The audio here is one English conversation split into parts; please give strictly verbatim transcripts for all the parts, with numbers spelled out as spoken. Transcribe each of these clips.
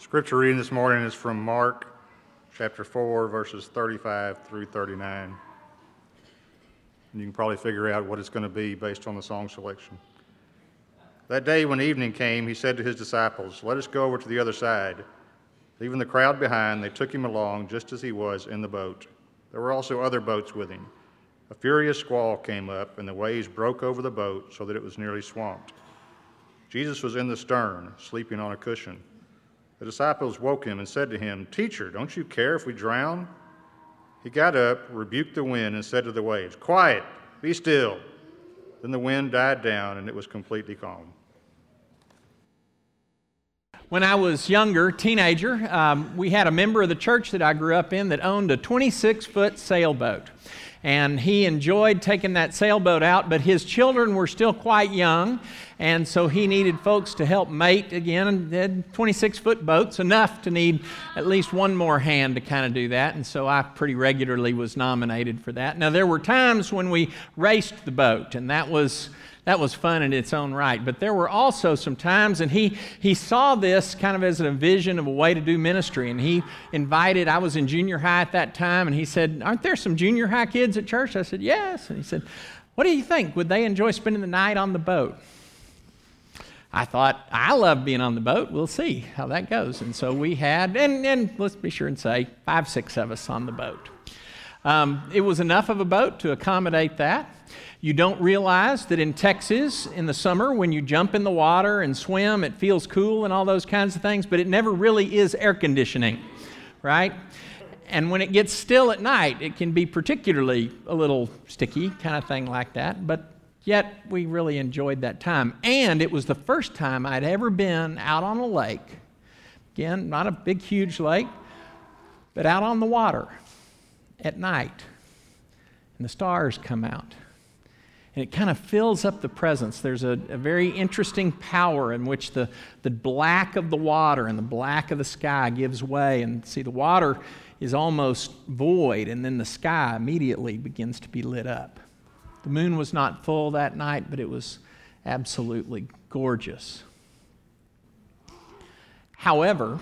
Scripture reading this morning is from Mark chapter four, verses thirty-five through thirty-nine. And you can probably figure out what it's going to be based on the song selection. That day when evening came, he said to his disciples, "Let us go over to the other side." Leaving the crowd behind, they took him along just as he was in the boat. There were also other boats with him. A furious squall came up, and the waves broke over the boat so that it was nearly swamped. Jesus was in the stern, sleeping on a cushion. The disciples woke him and said to him, "Teacher, don't you care if we drown?" He got up, rebuked the wind, and said to the waves, "Quiet, be still." Then the wind died down, and it was completely calm. When I was younger, teenager, um, we had a member of the church that I grew up in that owned a twenty-six foot sailboat. And he enjoyed taking that sailboat out, but his children were still quite young, and so he needed folks to help mate again, and had twenty-six foot boats, enough to need at least one more hand to kind of do that, and so I pretty regularly was nominated for that. Now, there were times when we raced the boat, and that was That was fun in its own right. But there were also some times, and he he saw this kind of as a vision of a way to do ministry. And he invited, I was in junior high at that time, and he said, "Aren't there some junior high kids at church?" I said, "Yes." And he said, "What do you think? Would they enjoy spending the night on the boat?" I thought, I love being on the boat. We'll see how that goes. And so we had, and, and let's be sure and say, five, six of us on the boat. Um, it was enough of a boat to accommodate that. You don't realize that in Texas, in the summer, when you jump in the water and swim, it feels cool and all those kinds of things, but it never really is air conditioning, right? And when it gets still at night, it can be particularly a little sticky, kind of thing like that, but yet we really enjoyed that time. And it was the first time I'd ever been out on a lake. Again, not a big, huge lake, but out on the water at night, and the stars come out. And it kind of fills up the presence. There's a, a very interesting power in which the, the black of the water and the black of the sky gives way. And see, the water is almost void, and then the sky immediately begins to be lit up. The moon was not full that night, but it was absolutely gorgeous. However,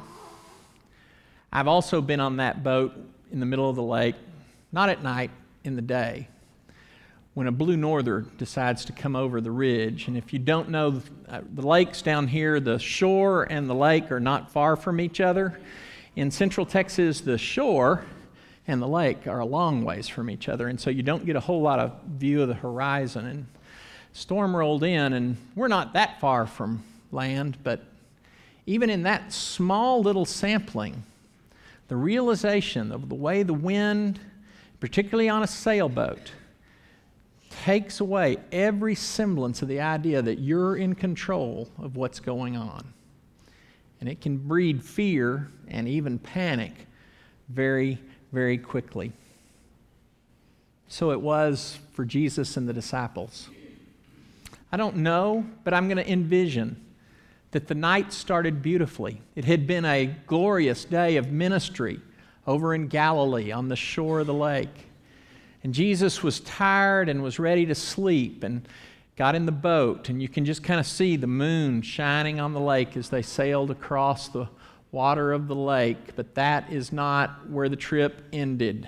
I've also been on that boat in the middle of the lake, not at night, in the day, when a blue norther decides to come over the ridge. And if you don't know, uh, the lakes down here, the shore and the lake are not far from each other. In central Texas, the shore and the lake are a long ways from each other, and so you don't get a whole lot of view of the horizon. And storm rolled in, and we're not that far from land, but even in that small little sampling, the realization of the way the wind, particularly on a sailboat, takes away every semblance of the idea that you're in control of what's going on. And it can breed fear and even panic very, very quickly. So it was for Jesus and the disciples. I don't know, but I'm going to envision that the night started beautifully. It had been a glorious day of ministry over in Galilee on the shore of the lake. And Jesus was tired and was ready to sleep and got in the boat. And you can just kind of see the moon shining on the lake as they sailed across the water of the lake. But that is not where the trip ended.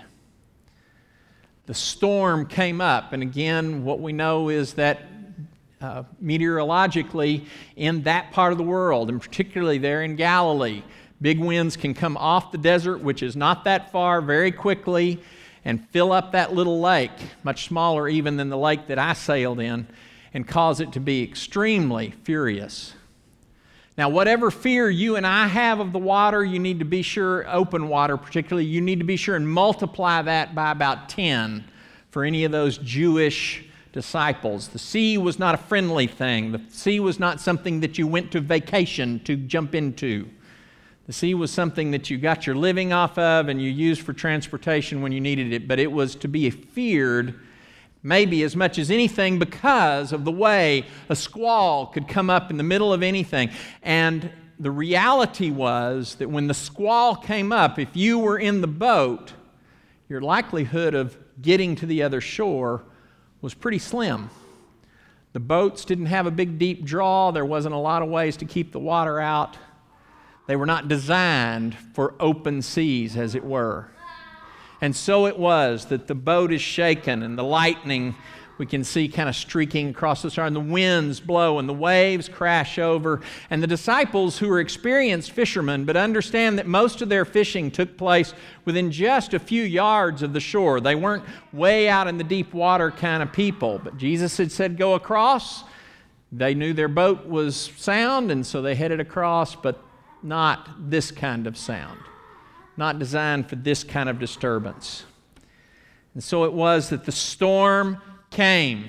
The storm came up. And again, what we know is that uh, meteorologically in that part of the world, and particularly there in Galilee, big winds can come off the desert, which is not that far, very quickly, and fill up that little lake, much smaller even than the lake that I sailed in, and cause it to be extremely furious. Now, whatever fear you and I have of the water, you need to be sure, open water particularly, you need to be sure and multiply that by about ten for any of those Jewish disciples. The sea was not a friendly thing. The sea was not something that you went to vacation to jump into. The sea was something that you got your living off of and you used for transportation when you needed it, but it was to be feared maybe as much as anything because of the way a squall could come up in the middle of anything. And the reality was that when the squall came up, if you were in the boat, your likelihood of getting to the other shore was pretty slim. The boats didn't have a big deep draw. There wasn't a lot of ways to keep the water out. They were not designed for open seas, as it were. And so it was that the boat is shaken and the lightning we can see kind of streaking across the star, and the winds blow and the waves crash over. And the disciples, who are experienced fishermen, but understand that most of their fishing took place within just a few yards of the shore. They weren't way out in the deep water kind of people. But Jesus had said, go across. They knew their boat was sound, and so they headed across, but not this kind of sound. Not designed for this kind of disturbance. And so it was that the storm came.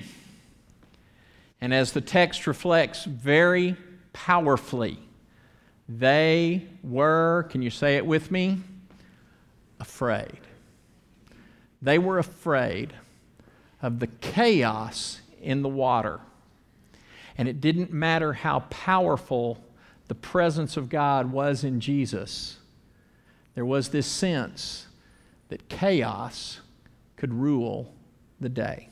And as the text reflects very powerfully, they were, can you say it with me? Afraid. They were afraid of the chaos in the water. And it didn't matter how powerful the presence of God was in Jesus. There was this sense that chaos could rule the day.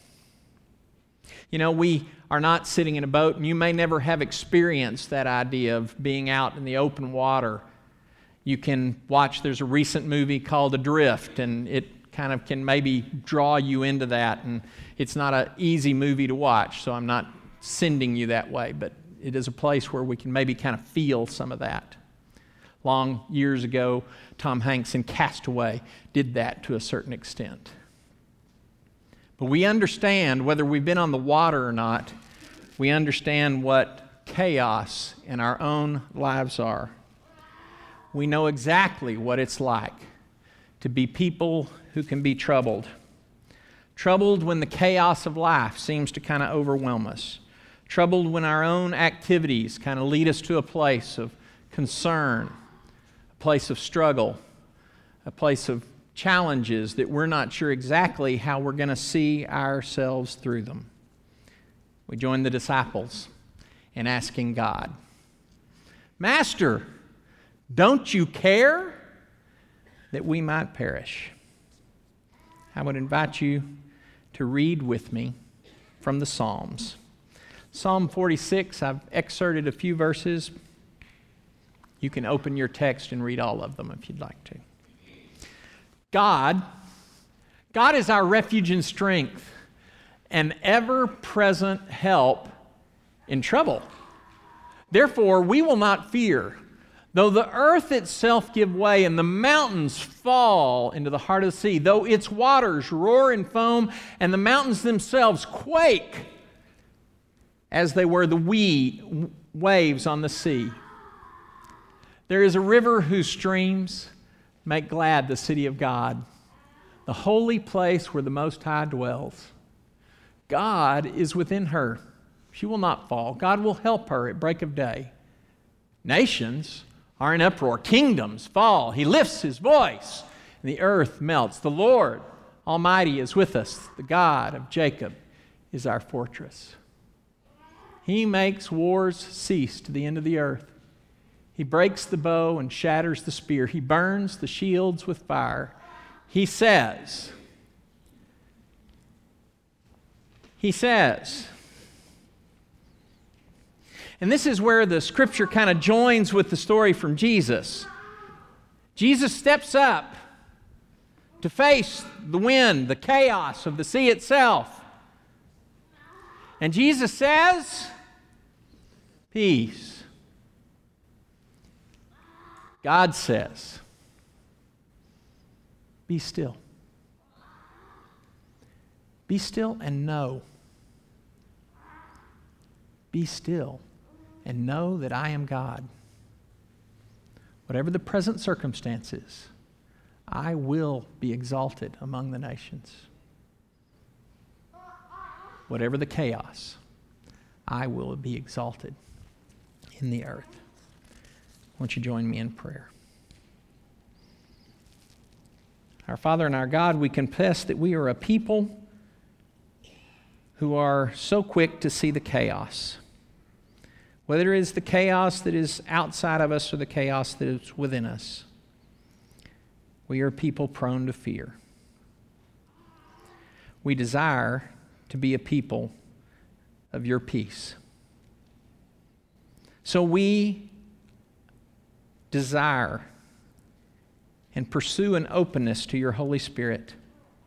You know, we are not sitting in a boat, and you may never have experienced that idea of being out in the open water. You can watch, there's a recent movie called Adrift, and it kind of can maybe draw you into that. And it's not an easy movie to watch, so I'm not sending you that way, but it is a place where we can maybe kind of feel some of that. Long years ago, Tom Hanks in Castaway did that to a certain extent. But we understand, whether we've been on the water or not, we understand what chaos in our own lives are. We know exactly what it's like to be people who can be troubled. Troubled when the chaos of life seems to kind of overwhelm us. Troubled when our own activities kind of lead us to a place of concern, a place of struggle, a place of challenges that we're not sure exactly how we're going to see ourselves through them. We join the disciples in asking God, Master, don't you care that we might perish? I would invite you to read with me from the Psalms. Psalm forty-six, I've excerpted a few verses. You can open your text and read all of them if you'd like to. God, God is our refuge and strength, an ever-present help in trouble. Therefore, we will not fear, though the earth itself give way and the mountains fall into the heart of the sea, though its waters roar and foam and the mountains themselves quake as they were the wee waves on the sea. There is a river whose streams make glad the city of God, the holy place where the Most High dwells. God is within her. She will not fall. God will help her at break of day. Nations are in uproar. Kingdoms fall. He lifts his voice, and the earth melts. The Lord Almighty is with us. The God of Jacob is our fortress. He makes wars cease to the end of the earth. He breaks the bow and shatters the spear. He burns the shields with fire. He says, He says, and this is where the scripture kind of joins with the story from Jesus. Jesus steps up to face the wind, the chaos of the sea itself. And Jesus says, peace. God says, be still. Be still and know. Be still and know that I am God. Whatever the present circumstances, I will be exalted among the nations. Whatever the chaos, I will be exalted in the earth. Won't you join me in prayer? Our Father and our God, we confess that we are a people who are so quick to see the chaos. Whether it is the chaos that is outside of us or the chaos that is within us, we are people prone to fear. We desire to be a people of your peace. So we desire and pursue an openness to your Holy Spirit.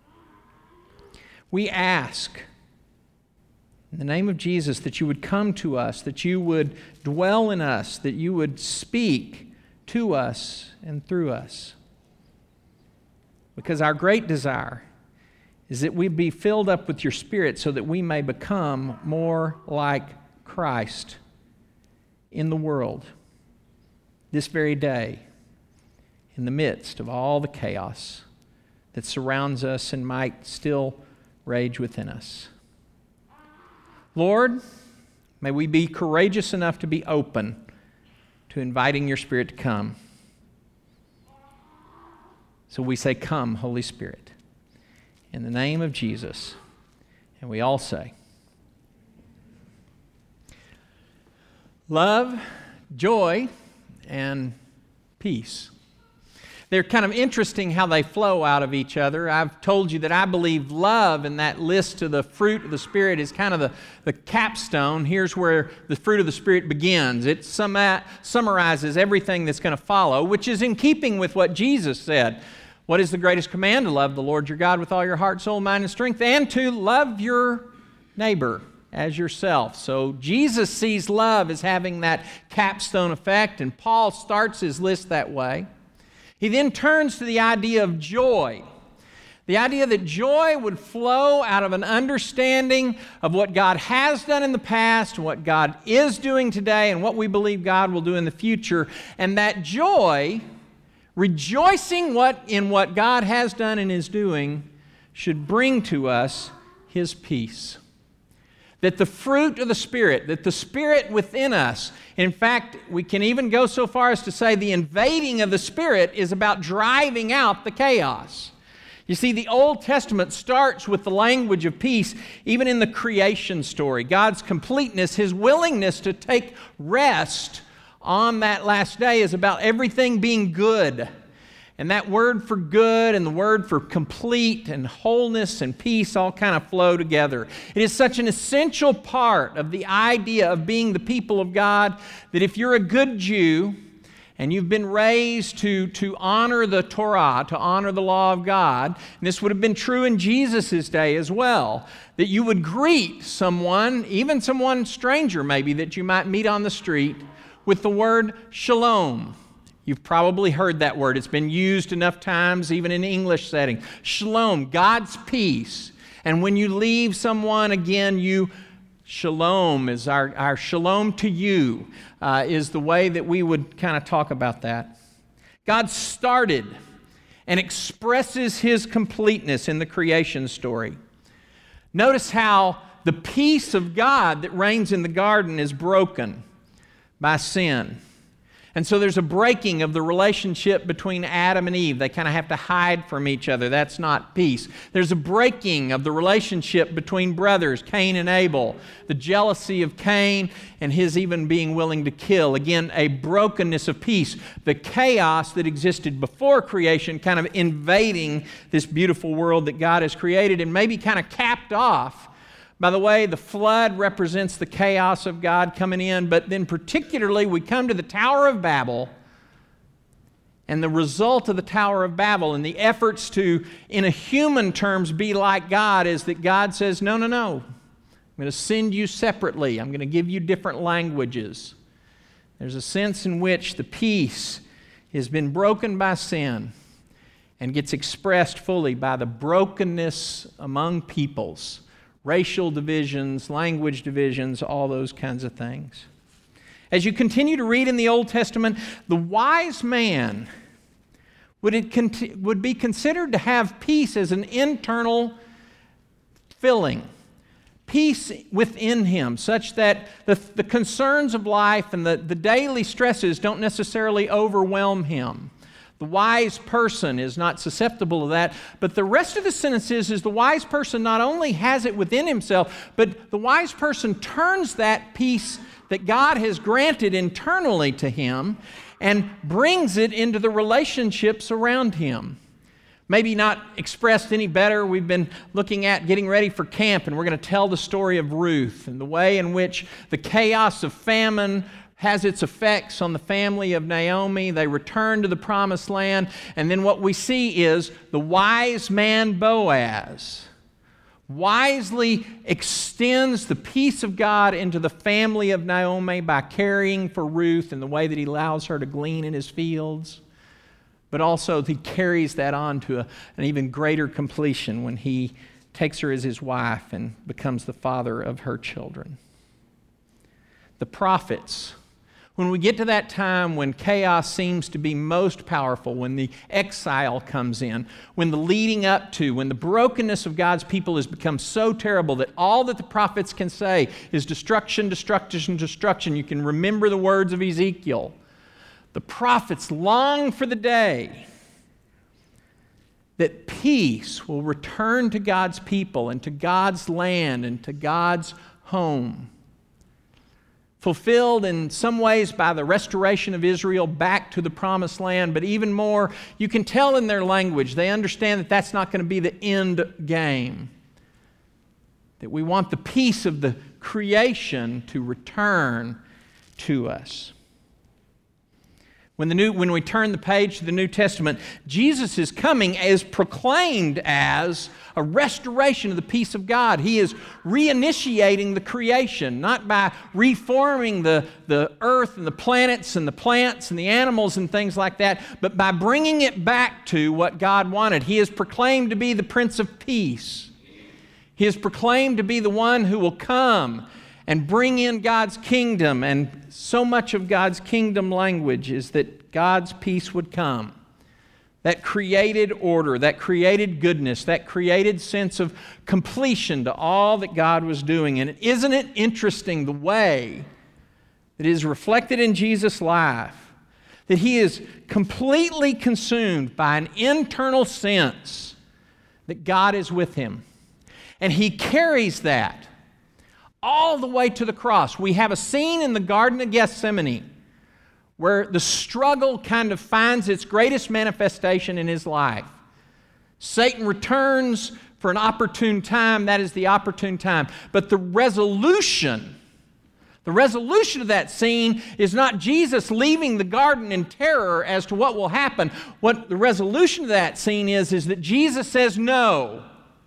We ask in the name of Jesus that you would come to us, that you would dwell in us, that you would speak to us and through us. Because our great desire is that we be filled up with your Spirit so that we may become more like Christ in the world this very day, in the midst of all the chaos that surrounds us and might still rage within us. Lord, may we be courageous enough to be open to inviting your Spirit to come. So we say, come, Holy Spirit, in the name of Jesus. And we all say, love, joy, and peace. They're kind of interesting how they flow out of each other. I've told you that I believe love in that list of the fruit of the Spirit is kind of the, the capstone. Here's where the fruit of the Spirit begins. It summa- summarizes everything that's going to follow, which is in keeping with what Jesus said. What is the greatest command? To love the Lord your God with all your heart, soul, mind, and strength, and to love your neighbor as yourself. So Jesus sees love as having that capstone effect, and Paul starts his list that way. He then turns to the idea of joy. The idea that joy would flow out of an understanding of what God has done in the past, what God is doing today, and what we believe God will do in the future. And that joy, rejoicing what in what God has done and is doing, should bring to us His peace. That the fruit of the Spirit, that the Spirit within us, in fact, we can even go so far as to say the invading of the Spirit is about driving out the chaos. You see, the Old Testament starts with the language of peace, even in the creation story. God's completeness, His willingness to take rest on that last day is about everything being good. And that word for good and the word for complete and wholeness and peace all kind of flow together. It is such an essential part of the idea of being the people of God that if you're a good Jew and you've been raised to, to honor the Torah, to honor the law of God, and this would have been true in Jesus' day as well, that you would greet someone, even someone stranger maybe that you might meet on the street, with the word shalom. You've probably heard that word. It's been used enough times, even in English setting. Shalom, God's peace. And when you leave someone, again, you, shalom is our, our shalom to you, uh, is the way that we would kind of talk about that. God started and expresses His completeness in the creation story. Notice how the peace of God that reigns in the garden is broken by sin. And so there's a breaking of the relationship between Adam and Eve. They kind of have to hide from each other. That's not peace. There's a breaking of the relationship between brothers, Cain and Abel. The jealousy of Cain and his even being willing to kill. Again, a brokenness of peace. The chaos that existed before creation kind of invading this beautiful world that God has created and maybe kind of capped off. By the way, the flood represents the chaos of God coming in, but then particularly we come to the Tower of Babel, and the result of the Tower of Babel and the efforts to, in a human terms, be like God is that God says, no, no, no, I'm going to send you separately. I'm going to give you different languages. There's a sense in which the peace has been broken by sin and gets expressed fully by the brokenness among peoples. Racial divisions, language divisions, all those kinds of things. As you continue to read in the Old Testament, the wise man would, it conti- would be considered to have peace as an internal filling. Peace within him, such that the, the concerns of life and the, the daily stresses don't necessarily overwhelm him. The wise person is not susceptible to that, but the rest of the sentence is, is the wise person not only has it within himself, but the wise person turns that peace that God has granted internally to him and brings it into the relationships around him. Maybe not expressed any better. We've been looking at getting ready for camp, and we're going to tell the story of Ruth and the way in which the chaos of famine, has its effects on the family of Naomi. They return to the promised land. And then what we see is the wise man Boaz wisely extends the peace of God into the family of Naomi by caring for Ruth in the way that he allows her to glean in his fields. But also he carries that on to a, an even greater completion when he takes her as his wife and becomes the father of her children. The prophets, when we get to that time when chaos seems to be most powerful, when the exile comes in, when the leading up to, when the brokenness of God's people has become so terrible that all that the prophets can say is destruction, destruction, destruction. You can remember the words of Ezekiel. The prophets long for the day that peace will return to God's people and to God's land and to God's home. Fulfilled in some ways by the restoration of Israel back to the promised land, but even more, you can tell in their language, they understand that that's not going to be the end game. That we want the peace of the creation to return to us. When, the new, when we turn the page to the New Testament, Jesus is coming is proclaimed as a restoration of the peace of God. He is reinitiating the creation, not by reforming the, the earth and the planets and the plants and the animals and things like that, but by bringing it back to what God wanted. He is proclaimed to be the Prince of Peace. He is proclaimed to be the one who will come and bring in God's kingdom. And so much of God's kingdom language is that God's peace would come. That created order, that created goodness, that created sense of completion to all that God was doing. And isn't it interesting the way that is reflected in Jesus' life? That he is completely consumed by an internal sense that God is with him. And he carries that all the way to the cross. We have a scene in the Garden of Gethsemane where the struggle kind of finds its greatest manifestation in his life. Satan returns for an opportune time. That is the opportune time. But the resolution, the resolution of that scene is not Jesus leaving the garden in terror as to what will happen. What the resolution of that scene is, is that Jesus says no.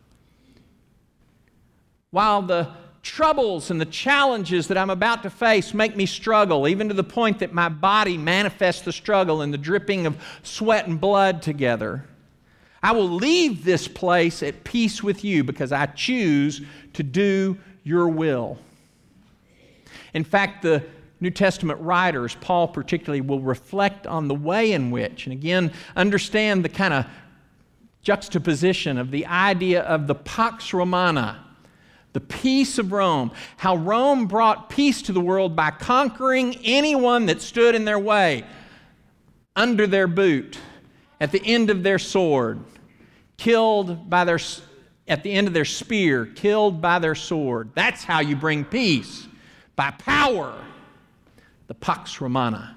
While the troubles and the challenges that I'm about to face make me struggle, even to the point that my body manifests the struggle and the dripping of sweat and blood together, I will leave this place at peace with you because I choose to do your will. In fact, the New Testament writers, Paul particularly, will reflect on the way in which, and again, understand the kind of juxtaposition of the idea of the Pax Romana, the peace of Rome, how Rome brought peace to the world by conquering anyone that stood in their way, under their boot, at the end of their sword, killed by their, at the end of their spear, killed by their sword. That's how you bring peace, by power, the Pax Romana.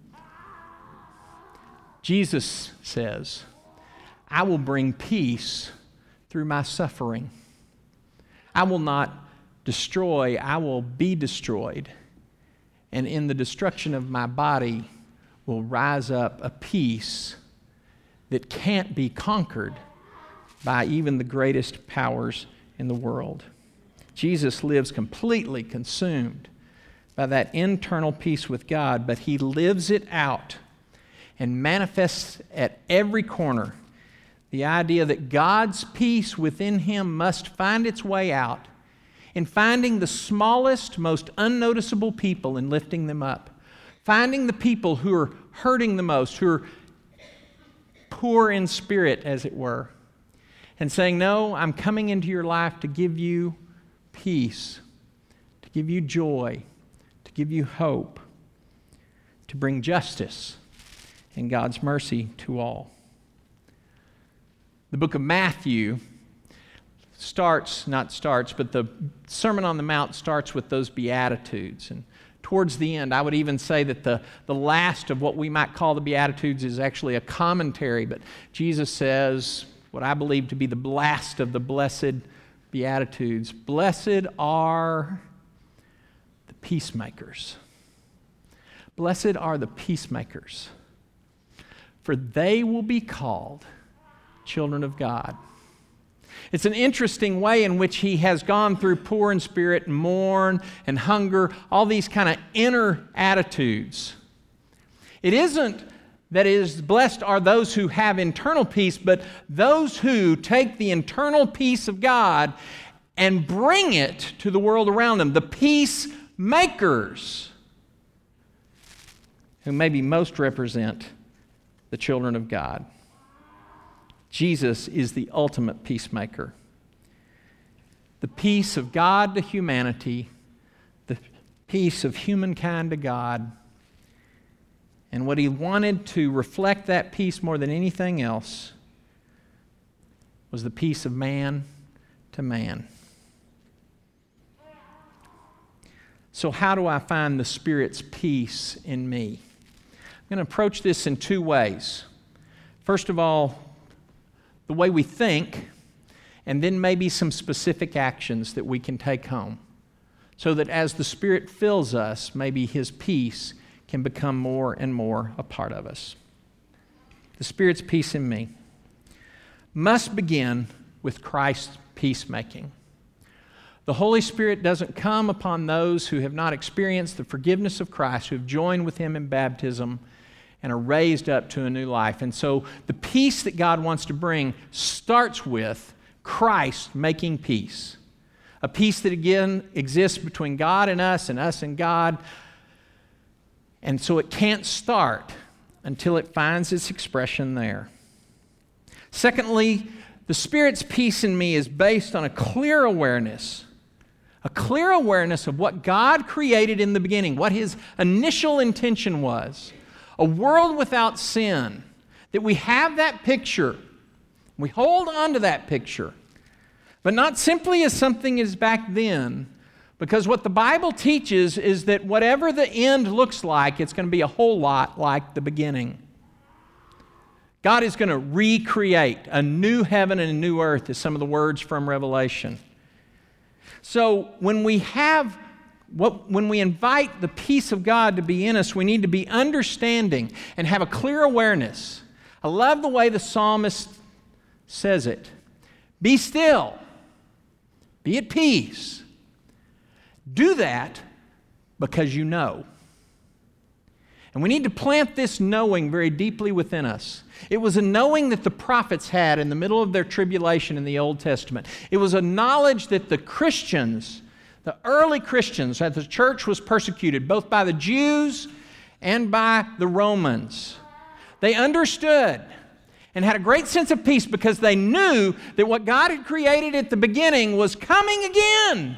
Jesus says, I will bring peace through my suffering. I will not destroy, I will be destroyed. And in the destruction of my body will rise up a peace that can't be conquered by even the greatest powers in the world. Jesus lives completely consumed by that internal peace with God, but he lives it out and manifests at every corner the idea that God's peace within him must find its way out in finding the smallest, most unnoticeable people and lifting them up. Finding the people who are hurting the most, who are poor in spirit, as it were, and saying, no, I'm coming into your life to give you peace, to give you joy, to give you hope, to bring justice and God's mercy to all. The book of Matthew starts, not starts, but the Sermon on the Mount starts with those Beatitudes. And towards the end, I would even say that the, the last of what we might call the Beatitudes is actually a commentary. But Jesus says, what I believe to be the last of the blessed Beatitudes, blessed are the peacemakers. Blessed are the peacemakers, for they will be called children of God. It's an interesting way in which he has gone through poor in spirit and mourn and hunger, all these kind of inner attitudes. It isn't that it is blessed are those who have internal peace, but those who take the internal peace of God and bring it to the world around them. The peacemakers, who maybe most represent the children of God. Jesus is the ultimate peacemaker. The peace of God to humanity, the peace of humankind to God. And what he wanted to reflect that peace more than anything else was the peace of man to man. So how do I find the Spirit's peace in me? I'm going to approach this in two ways. First of all, the way we think, and then maybe some specific actions that we can take home, so that as the Spirit fills us, maybe His peace can become more and more a part of us. The Spirit's peace in me must begin with Christ's peacemaking. The Holy Spirit doesn't come upon those who have not experienced the forgiveness of Christ, who have joined with Him in baptism and are raised up to a new life. And so the peace that God wants to bring starts with Christ making peace. A peace that again exists between God and us and us and God. And so it can't start until it finds its expression there. Secondly, the Spirit's peace in me is based on a clear awareness, a clear awareness of what God created in the beginning, what His initial intention was, a world without sin, that we have that picture, we hold on to that picture, but not simply as something as back then. Because what the Bible teaches is that whatever the end looks like, it's going to be a whole lot like the beginning. God is going to recreate a new heaven and a new earth, is some of the words from Revelation. So when we have, what, when we invite the peace of God to be in us, we need to be understanding and have a clear awareness. I love the way the psalmist says it. Be still. Be at peace. Do that because you know. And we need to plant this knowing very deeply within us. It was a knowing that the prophets had in the middle of their tribulation in the Old Testament. It was a knowledge that the Christians, the early Christians, that the church was persecuted both by the Jews and by the Romans. They understood and had a great sense of peace because they knew that what God had created at the beginning was coming again.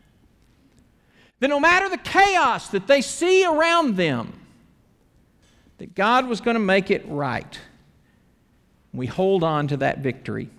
That no matter the chaos that they see around them, that God was going to make it right. We hold on to that victory.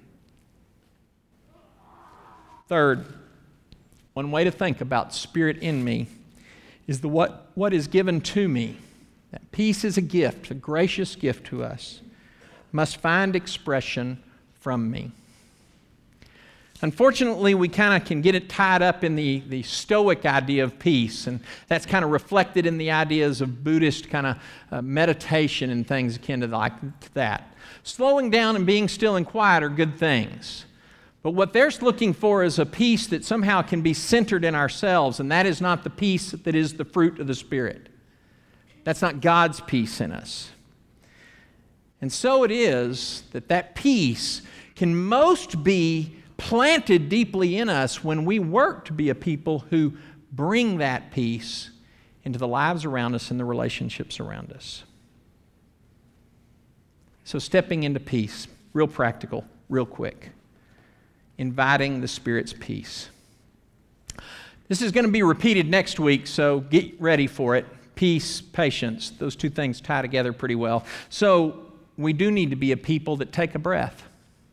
Third, one way to think about Spirit in me is the what, what is given to me. That peace is a gift, a gracious gift to us, must find expression from me. Unfortunately, we kind of can get it tied up in the, the Stoic idea of peace, and that's kind of reflected in the ideas of Buddhist kind of uh, meditation and things akin to like that. Slowing down and being still and quiet are good things. But what they're looking for is a peace that somehow can be centered in ourselves, and that is not the peace that is the fruit of the Spirit. That's not God's peace in us. And so it is that that peace can most be planted deeply in us when we work to be a people who bring that peace into the lives around us and the relationships around us. So stepping into peace, real practical, real quick. Inviting the Spirit's peace. This is going to be repeated next week, so get ready for it. Peace, patience, those two things tie together pretty well. So we do need to be a people that take a breath.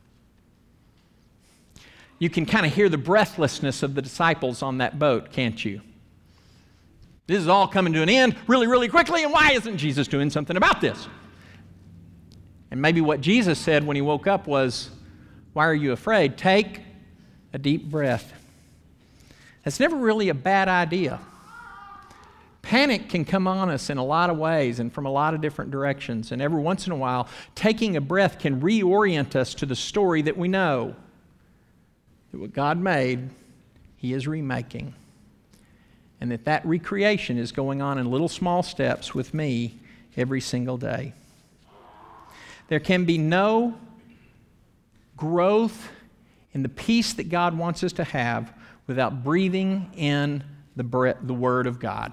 You can kind of hear the breathlessness of the disciples on that boat, can't you? This is all coming to an end really, really quickly, and why isn't Jesus doing something about this? And maybe what Jesus said when he woke up was, why are you afraid? Take a deep breath. That's never really a bad idea. Panic can come on us in a lot of ways and from a lot of different directions. And every once in a while, taking a breath can reorient us to the story that we know. That what God made, He is remaking. And that that recreation is going on in little small steps with me every single day. There can be no growth in the peace that God wants us to have without breathing in the, bre- the Word of God.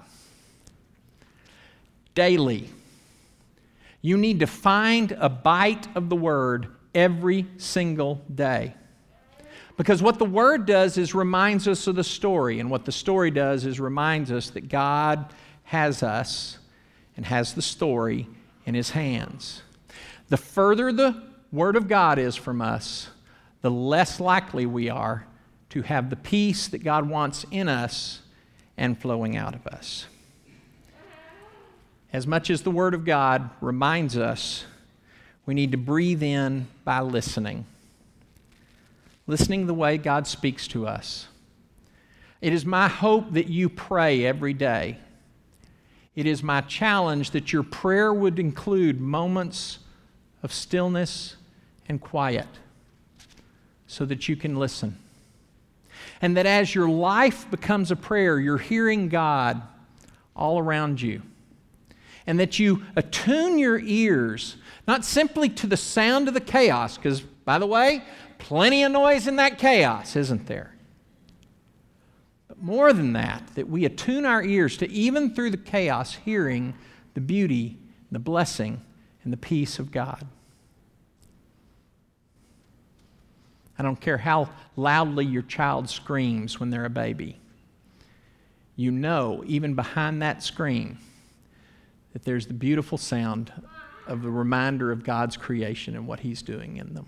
Daily. You need to find a bite of the Word every single day. Because what the Word does is reminds us of the story, and what the story does is reminds us that God has us and has the story in His hands. The further the Word of God is from us, the less likely we are to have the peace that God wants in us and flowing out of us. As much as the Word of God reminds us, we need to breathe in by listening. Listening the way God speaks to us. It is my hope that you pray every day. It is my challenge that your prayer would include moments of stillness and quiet so that you can listen. And that as your life becomes a prayer, you're hearing God all around you. And that you attune your ears, not simply to the sound of the chaos, because, by the way, plenty of noise in that chaos, isn't there? But more than that, that we attune our ears to, even through the chaos, hearing the beauty, the blessing, and the peace of God. I don't care how loudly your child screams when they're a baby. You know, even behind that scream, that there's the beautiful sound of the reminder of God's creation and what He's doing in them.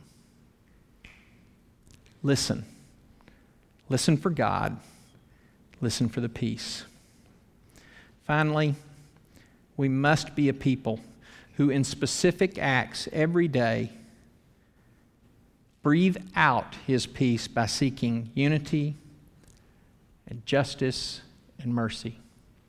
Listen. Listen for God. Listen for the peace. Finally, we must be a people who in specific acts every day breathe out His peace by seeking unity and justice and mercy.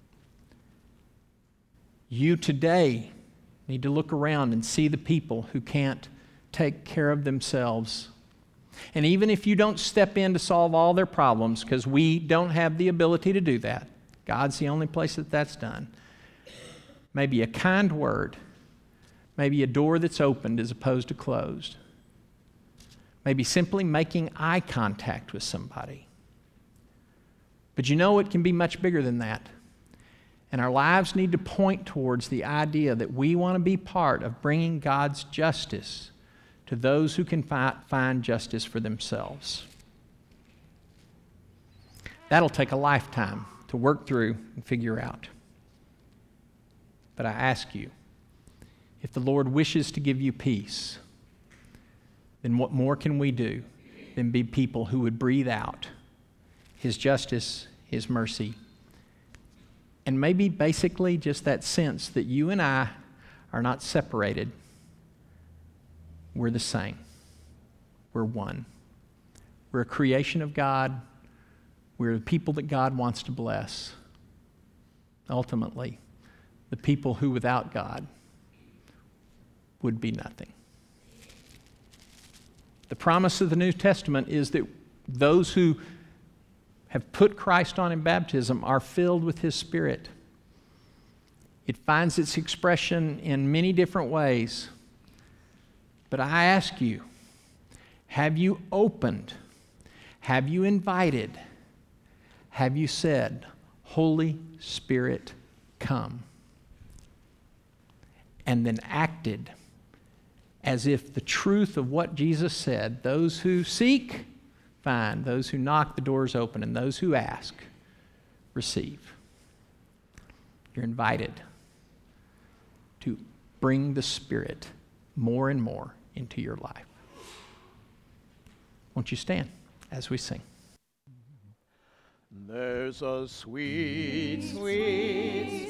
You today need to look around and see the people who can't take care of themselves. And even if you don't step in to solve all their problems, because we don't have the ability to do that, God's the only place that that's done, maybe a kind word, maybe a door that's opened as opposed to closed, maybe simply making eye contact with somebody. But you know it can be much bigger than that. And our lives need to point towards the idea that we want to be part of bringing God's justice to those who can fi- find justice for themselves. That'll take a lifetime to work through and figure out. But I ask you, if the Lord wishes to give you peace, then what more can we do than be people who would breathe out His justice, His mercy, and maybe basically just that sense that you and I are not separated. We're the same. We're one. We're a creation of God. We're the people that God wants to bless. Ultimately, the people who without God would be nothing. The promise of the New Testament is that those who have put Christ on in baptism are filled with His Spirit. It finds its expression in many different ways. But I ask you, have you opened? Have you invited? Have you said, Holy Spirit, come? And then acted as if the truth of what Jesus said, those who seek, find, those who knock, the doors open, and those who ask, receive. You're invited to bring the Spirit more and more into your life. Won't you stand as we sing? There's a sweet, sweet